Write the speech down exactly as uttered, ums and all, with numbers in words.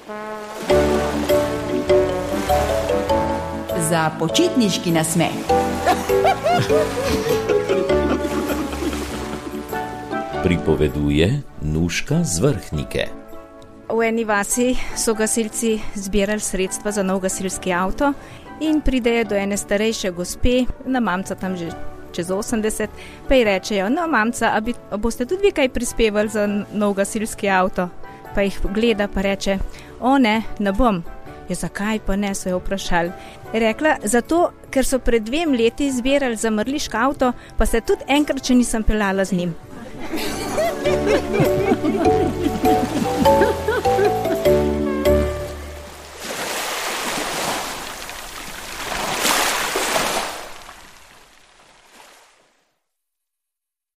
Za počitniški nasmeh. Pripoveduje Nuška z Vrhnike. V eni vasi so gasilci zbirali sredstva za nov gasilski avto in pridejo do ene starejše gospe, na mamca tam že čez osemdeset, pa ji rečejo: no, mamca, a, bi, a boste tudi vi kaj prispevali za nov gasilski avto? Pa jih gleda pa reče: o ne, ne bom. Ja, zakaj pa ne, so jo vprašali. Je rekla: zato, ker so pred dvem leti zbirali za mrliški avto, pa se tudi enkrat še nisem peljala z njim.